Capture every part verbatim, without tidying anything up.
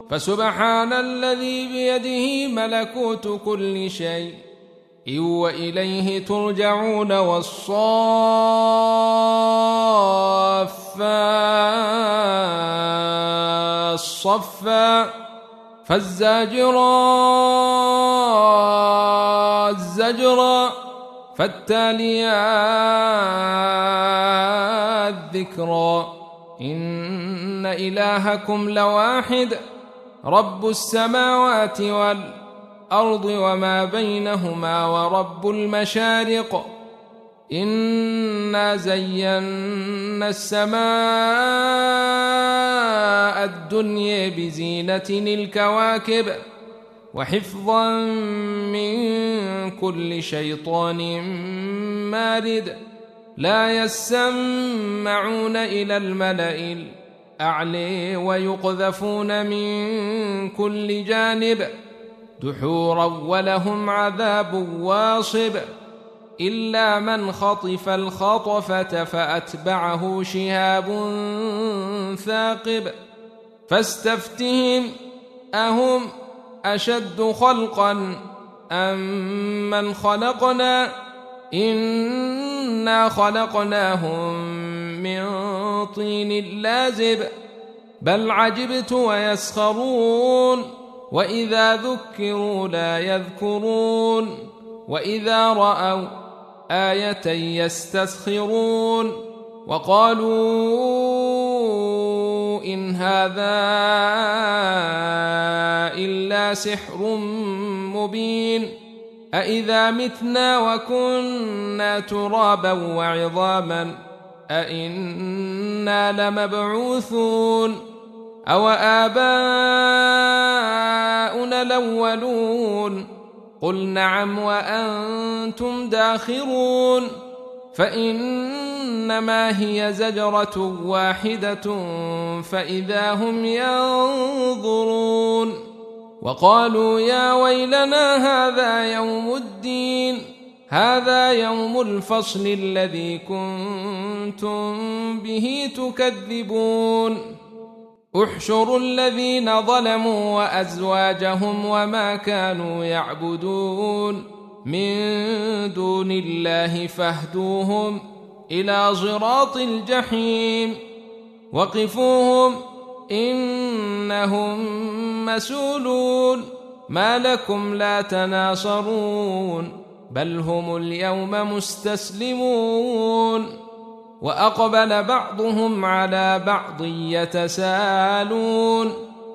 فسبحان الذي بيده ملكوت كل شيء وإليه ترجعون. والصافات صفا فالزاجرات زجرا فالتاليات ذكرا. إن إلهكم لواحد رب السماوات والأرض وما بينهما ورب المشارق. إنا زينا السماء الدنيا بزينة الكواكب وحفظا من كل شيطان مارد. لا يسمعون إلى الملأ الأعلى ويقذفون من كل جانب دحورا ولهم عذاب واصب. إلا من خطف الخطفة فأتبعه شهاب ثاقب. فاستفتهم أهم أشد خلقا أم من خلقنا إنا خلقناهم من طين لازب. بل عجبت ويسخرون وإذا ذكروا لا يذكرون وإذا رأوا آية يستسخرون وقالوا إن هذا إلا سحر مبين. أإذا متنا وكنا ترابا وعظاما أإنا لمبعوثون أو آباؤنا الأولون قل نعم وأنتم داخرون. فإنما هي زجرة واحدة فإذا هم ينظرون. وقالوا يا ويلنا هذا يوم الدين هذا يوم الفصل الذي كنتم به تكذبون. احشروا الذين ظلموا وأزواجهم وما كانوا يعبدون من دون الله فاهدوهم إلى صراط الجحيم. وقفوهم إنهم مسؤولون. ما لكم لا تناصرون بل هم اليوم مستسلمون. وأقبل بعضهم على بعض يتساءلون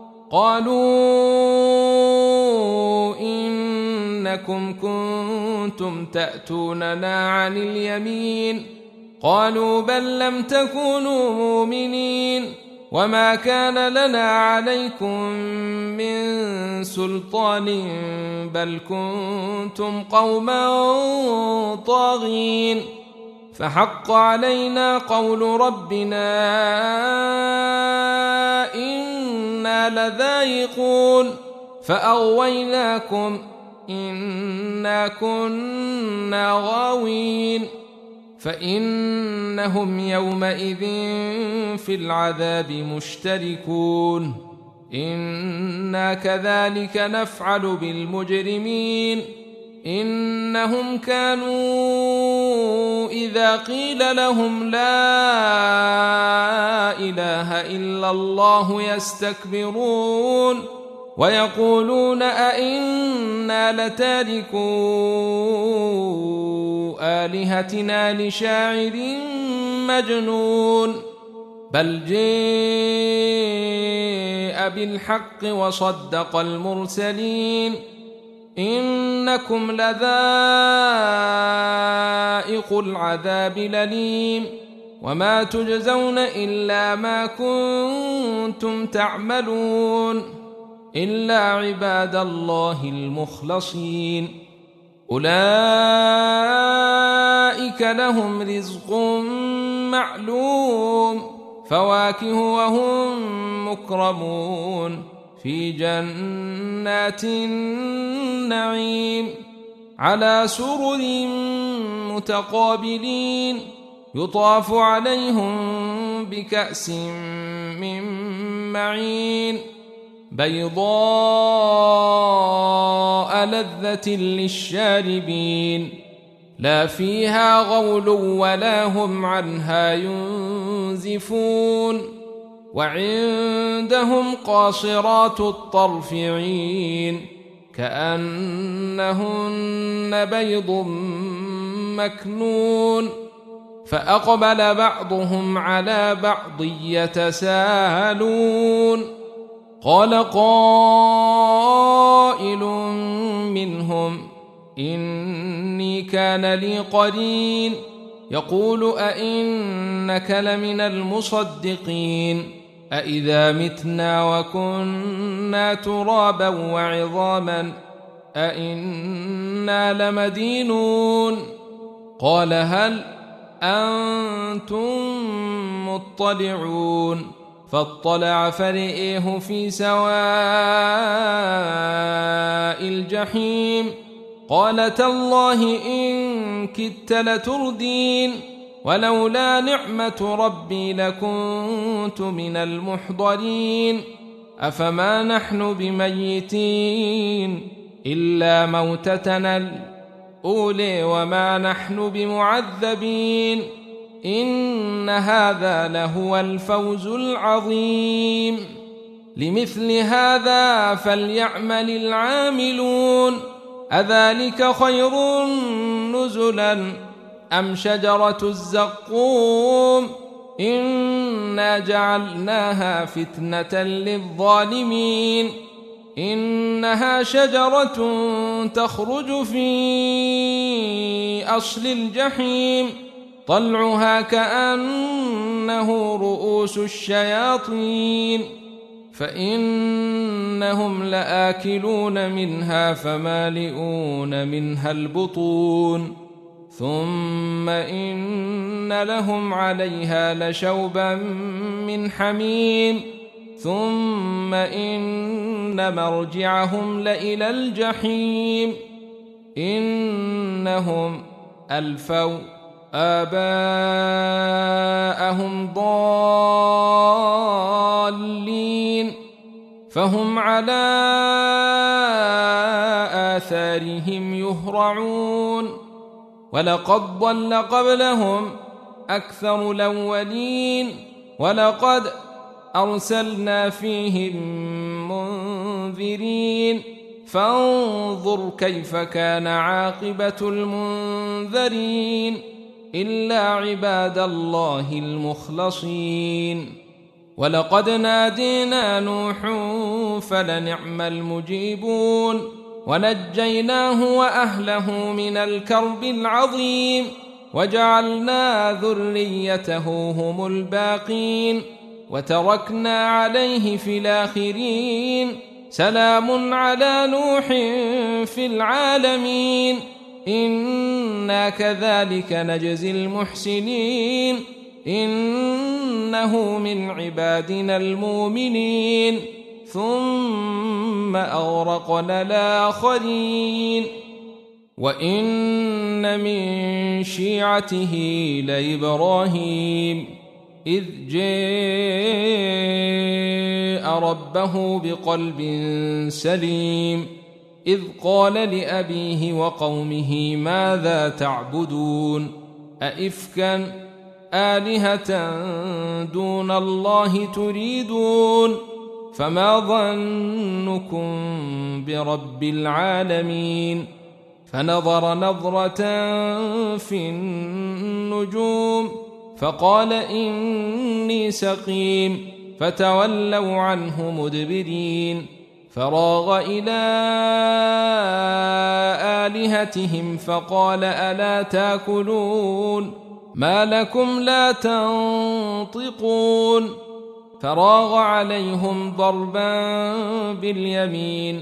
قالوا إنكم كنتم تأتوننا عن اليمين قالوا بل لم تكونوا مؤمنين وما كان لنا عليكم من سلطان بل كنتم قوما طاغين. فحق علينا قول ربنا إنا لذائقون فأغويناكم إنا كنا غاوين. فإنهم يومئذ في العذاب مشتركون. إنا كذلك نفعل بالمجرمين إنهم كانوا إذا قيل لهم لا إله إلا الله يستكبرون ويقولون أئنا لتاركو آلهتنا لشاعر مجنون. بل جاء بالحق وصدق المرسلين إنكم لذائق العذاب الأليم وما تجزون إلا ما كنتم تعملون إلا عباد الله المخلصين. أولئك لهم رزق معلوم فواكه وهم مكرمون في جنات النعيم على سرر متقابلين يطاف عليهم بكأس من معين بيضاء لذة للشاربين لا فيها غول ولا هم عنها ينزفون وعندهم قاصرات الطرف عين كأنهن بيض مكنون فأقبل بعضهم على بعض يتساءلون قال قائل منهم إني كان لي قرين يقول أئنك لمن المصدقين أئذا متنا وكنا ترابا وعظاما أئنا لمدينون قال هل أنتم مطلعون فاطلع فرئيه في سواء الجحيم قال تالله إن كدت لتردين ولولا نعمة ربي لكنت من المحضرين أفما نحن بميتين إلا موتتنا الأولى وما نحن بمعذبين إن هذا لهو الفوز العظيم لمثل هذا فليعمل العاملون أذلك خير نزلا أم شجرة الزقوم إنا جعلناها فتنة للظالمين إنها شجرة تخرج في أصل الجحيم طلعها كأنه رؤوس الشياطين فإنهم لآكلون منها فمالئون منها البطون ثم إن لهم عليها لشوبا من حميم ثم إن مرجعهم لإلى الجحيم إنهم ألفوا آباءهم ضالين فهم على آثارهم يهرعون ولقد ضل قبلهم أكثر الأولين ولقد أرسلنا فيهم منذرين فانظر كيف كان عاقبة المنذرين إلا عباد الله المخلصين ولقد نادينا نوح فلنعم المجيبون ونجيناه وأهله من الكرب العظيم وجعلنا ذريته هم الباقين وتركنا عليه في الآخرين سلام على نوح في العالمين إنا كذلك نجزي المحسنين إنه من عبادنا المؤمنين ثم أغرقنا الآخرين وإن من شيعته لإبراهيم إذ جاء ربه بقلب سليم إذ قال لأبيه وقومه ماذا تعبدون أئفكا آلهة دون الله تريدون فما ظنكم برب العالمين فنظر نظرة في النجوم فقال إني سقيم فتولوا عنه مدبرين فراغ إلى آلهتهم فقال ألا تاكلون ما لكم لا تنطقون فراغ عليهم ضربا باليمين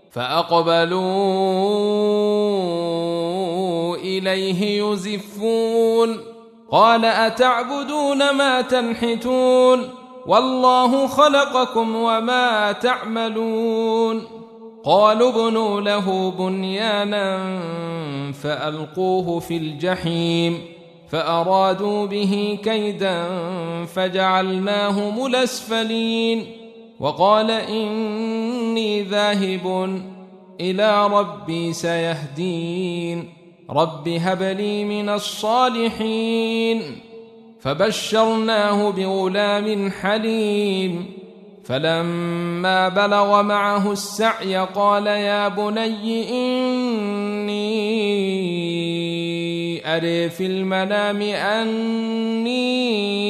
فأقبلوا إليه يزفون قال أتعبدون ما تنحتون والله خلقكم وما تعملون قالوا ابنوا له بنيانا فألقوه في الجحيم فأرادوا به كيدا فجعلناهم الأسفلين وقال إني ذاهب إلى ربي سيهدين رب هب لي من الصالحين فبشرناه بغلام حليم فلما بلغ معه السعي قال يا بني إني أرى في المنام أني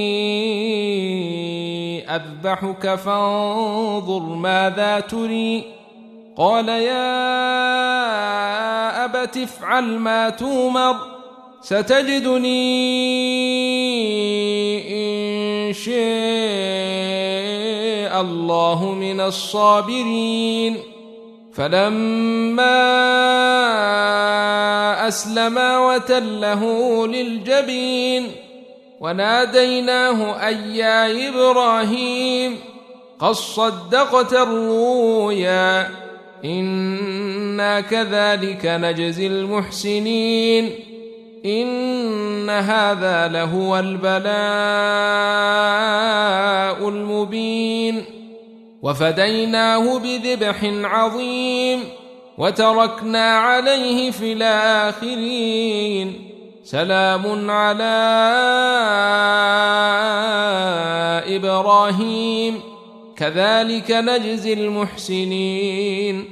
أذبحك فانظر ماذا تري قال يا أبت افعل ما تومر ستجدني إن شاء الله من الصابرين فلما أسلما وتله للجبين وناديناه أي يا إبراهيم قد صدقت الرؤيا إنا كذلك نجزي المحسنين إن هذا لهو البلاء المبين وفديناه بذبح عظيم وتركنا عليه في الآخرين سلام على إبراهيم كذلك نجزي المحسنين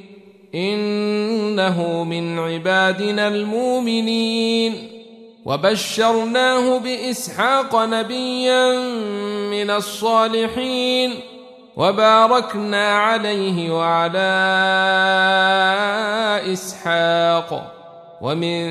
إنه من عبادنا المؤمنين وبشرناه بإسحاق نبيا من الصالحين وباركنا عليه وعلى إسحاق ومن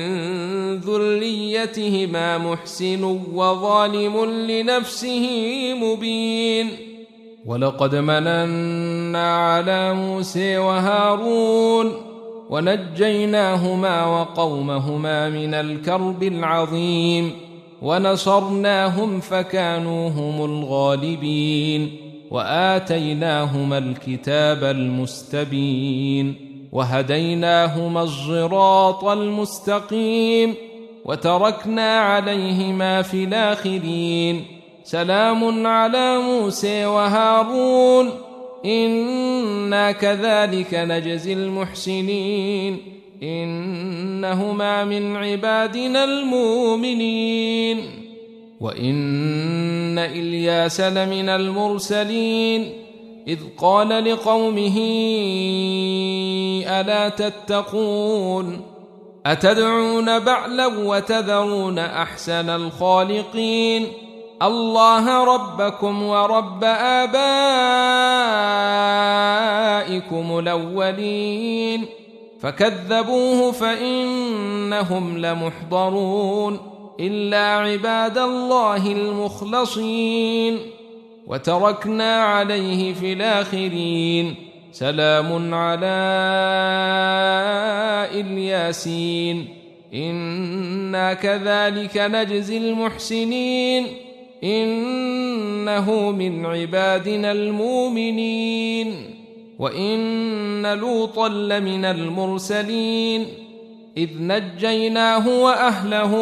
ذريتهما محسن وظالم لنفسه مبين ولقد مننا على موسى وهارون ونجيناهما وقومهما من الكرب العظيم ونصرناهم فكانوا هم الغالبين وآتيناهما الكتاب المستبين وهديناهما الصراط المستقيم وتركنا عليهما في الآخرين سلام على موسى وهارون إنا كذلك نجزي المحسنين إنهما من عبادنا المؤمنين وإن إلياس لمن المرسلين إذ قال لقومه ألا تتقون أتدعون بعلا وتذرون أحسن الخالقين الله ربكم ورب آبائكم الأولين فكذبوه فإنهم لمحضرون إلا عباد الله المخلصين وتركنا عليه في الآخرين سلام على الياسين إنا كذلك نجزي المحسنين إنه من عبادنا المؤمنين وإن لوطا لمن المرسلين إذ نجيناه وأهله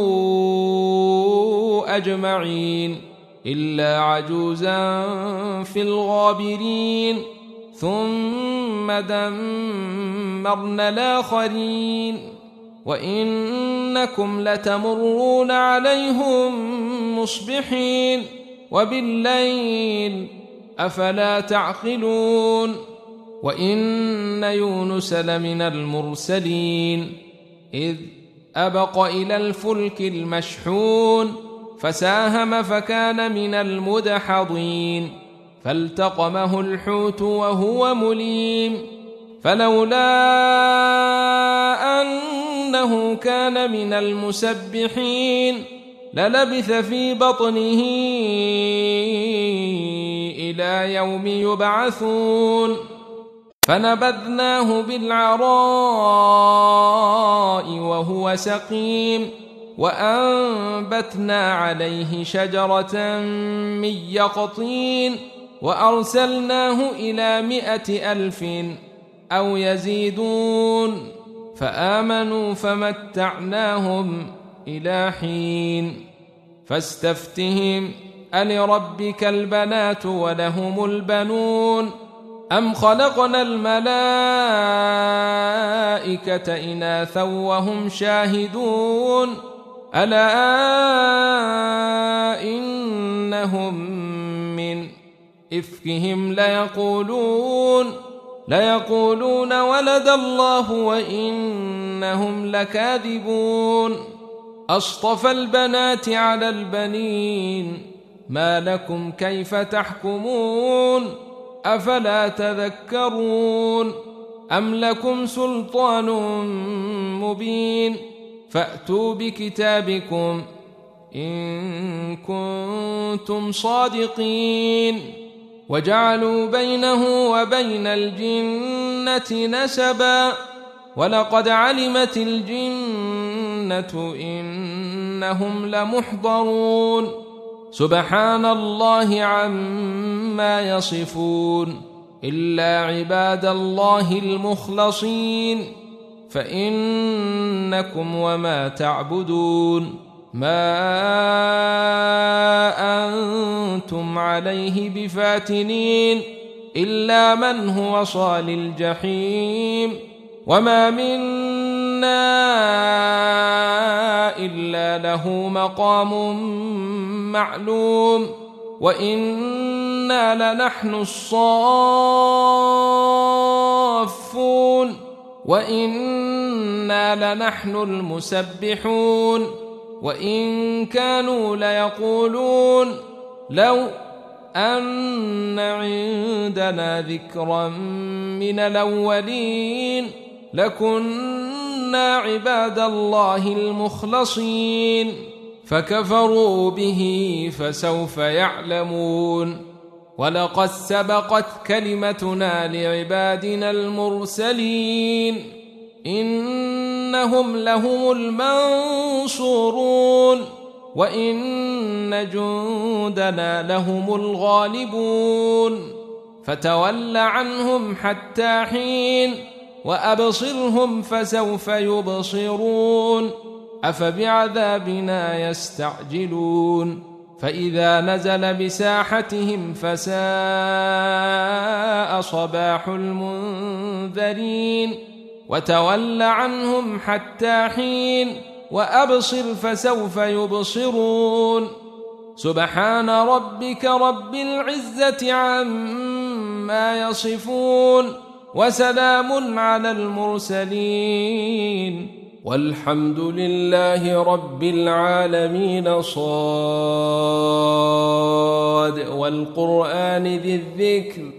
أجمعين إلا عجوزا في الغابرين ثم دمرنا الآخرين وإنكم لتمرون عليهم مصبحين وبالليل أفلا تعقلون وإن يونس لمن المرسلين إذ أبق إلى الفلك المشحون فساهم فكان من المدحضين فالتقمه الحوت وهو مليم فلولا أنه كان من المسبحين للبث في بطنه إلى يوم يبعثون فنبذناه بالعراء وهو سقيم وأنبتنا عليه شجرة من يقطين وأرسلناه إلى مائة ألف أو يزيدون فآمنوا فمتعناهم إلى حين فاستفتهم ألربك البنات ولهم البنون أم خلقنا الملائكة إناثا وهم شاهدون ألا إنهم من إفكهم ليقولون ليقولون ولد الله وإنهم لكاذبون أصطفى البنات على البنين ما لكم كيف تحكمون أفلا تذكرون أم لكم سلطان مبين فأتوا بكتابكم إن كنتم صادقين وجعلوا بينه وبين الجنة نسبا ولقد علمت الجنة إنهم لمحضرون سبحان الله عما يصفون إلا عباد الله المخلصين فإنكم وما تعبدون ما أنتم عليه بفاتنين إلا من هو صال الجحيم وما منا إلا له مقام معلوم وإنا لنحن الصافون وإنا لنحن المسبحون وإن كانوا ليقولون لو أن عندنا ذكرا من الأولين لكنا عباد الله المخلصين فكفروا به فسوف يعلمون ولقد سبقت كلمتنا لعبادنا المرسلين إنهم لهم المنصورون وإن جندنا لهم الغالبون فتول عنهم حتى حين وأبصرهم فسوف يبصرون أفبعذابنا يستعجلون فإذا نزل بساحتهم فساء صباح المنذرين وتول عنهم حتى حين وأبصر فسوف يبصرون سبحان ربك رب العزة عما يصفون وسلام على المرسلين والحمد لله رب العالمين صاد والقرآن ذي الذكر